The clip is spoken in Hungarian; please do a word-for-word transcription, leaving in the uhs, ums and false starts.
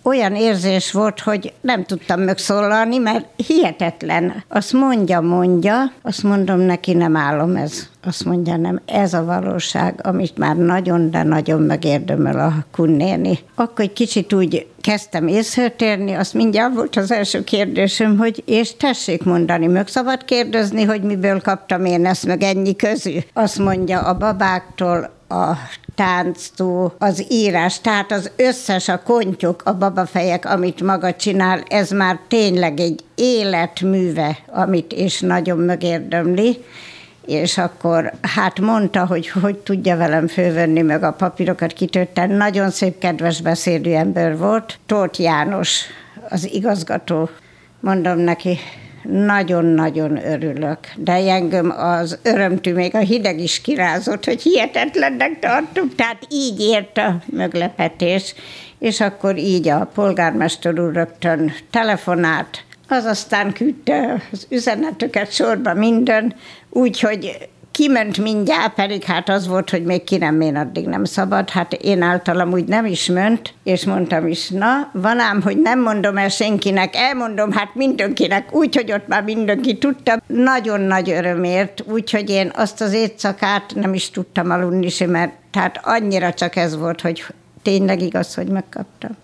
olyan érzés volt, hogy nem tudtam megszólalni, mert hihetetlen. Azt mondja, mondja, azt mondom neki, nem állom ez. Azt mondja, nem, ez a valóság, amit már nagyon, de nagyon megérdemel a kunnéni. Akkor egy kicsit úgy kezdtem észre térni, azt mindjárt volt az első kérdésem, hogy és tessék mondani, meg szabad kérdezni, hogy miből kaptam én ezt, meg ennyi közű. Azt mondja, a babáktól, a tánctól, az írás, tehát az összes, a kontyok, a babafejek, amit maga csinál, ez már tényleg egy életműve, amit és nagyon megérdemli. És akkor hát mondta, hogy hogy tudja velem fölvenni, meg a papírokat kitörten. Nagyon szép, kedves beszédű ember volt. Tóth János, az igazgató. Mondom neki, nagyon-nagyon örülök. De engem az örömtű, még a hideg is kirázott, hogy hihetetlennek tartom. Tehát így ért a meglepetés. És akkor így a polgármester úr rögtön telefonált, az aztán küldte az üzeneteket sorba minden, úgyhogy kiment mindjárt, pedig hát az volt, hogy még ki nem, én addig nem szabad. Hát én általam úgy nem is ment, és mondtam is, na, van ám, hogy nem mondom el senkinek, elmondom hát mindenkinek, úgyhogy ott már mindenki tudta. Nagyon nagy örömért, úgyhogy én azt az éjszakát nem is tudtam aludni sem, mert tehát annyira csak ez volt, hogy tényleg igaz, hogy megkaptam.